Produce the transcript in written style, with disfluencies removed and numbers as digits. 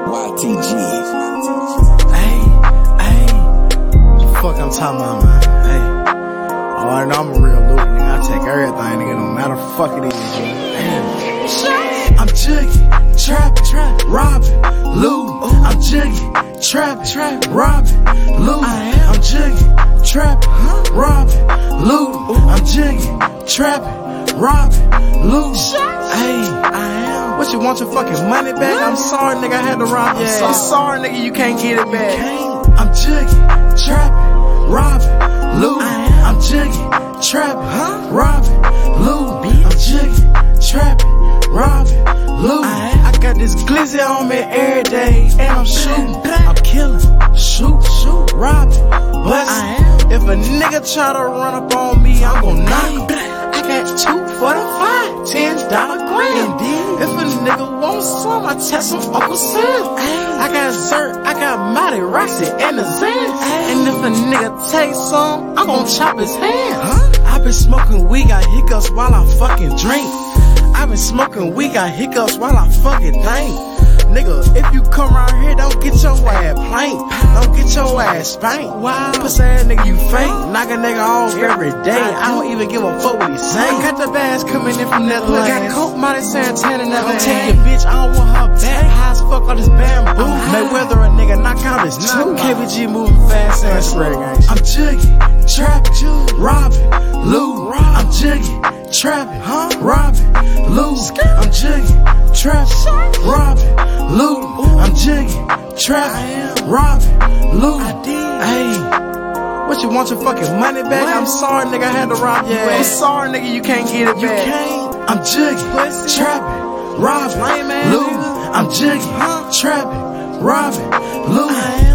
YTG. Hey, what the fuck I'm talking about, man? Hey, oh, I know I'm a real loot, nigga. I take everything, nigga. No matter the fuck it is, nigga. I'm jiggy, trappin', robbin', lootin'. I'm jiggy, trappin', robbin', lootin'. I'm jiggy, trappin', robbin', lootin'. I'm jiggy, trappin', robbin', lootin'. Hey, what you want your fucking money back? I'm sorry, nigga, I had to rob you. I'm sorry, nigga, you can't get it back. I'm jiggy, trappin', robbin', lootin'. I'm jiggy, trappin', robbin', lootin'. I'm jiggy, trappin', robbin', lootin'. I got this glizzy on me every day, and I'm shootin', I'm killin', shoot, robbin', bustin'. If a nigga try to run up on me, I'm gon' knock him. I got 2 for the $5, $10 grand. If a nigga want some, I test him Uncle Sam. I got Zert, I got Mighty Roxy and the Zan. And if a nigga take some, I'm gon' chop his hand. I been smoking weed, got hiccups while I fucking drink. I been smoking weed, got hiccups while I fucking think. Nigga, if you come around here, don't get your ass planked. Don't get your ass spanked. Wow. Pussy ass nigga, you fake. Knock a nigga off every day. I don't even give a fuck what he say. I got the bags coming in from Netherlands. Got Coke, Molly, Santana, never take your bitch, I don't want her back. High as fuck on this bamboo. Mayweather a nigga, knock out his tooth. KBG moving fast and straight. I'm jiggy, trappin', robbin', lootin'. I'm jiggy, trappin', robbin', lootin'. I'm jiggy, trappin', robbin', lootin'. I'm jiggy, trappin', robbin', lootin'. Hey, what you want your fucking money back? I'm sorry, nigga, I had to rob you. I'm sorry, nigga, you can't get it back. I'm jiggy, trappin', robbin', lootin'. I'm jiggy, trappin', robbin', lootin'.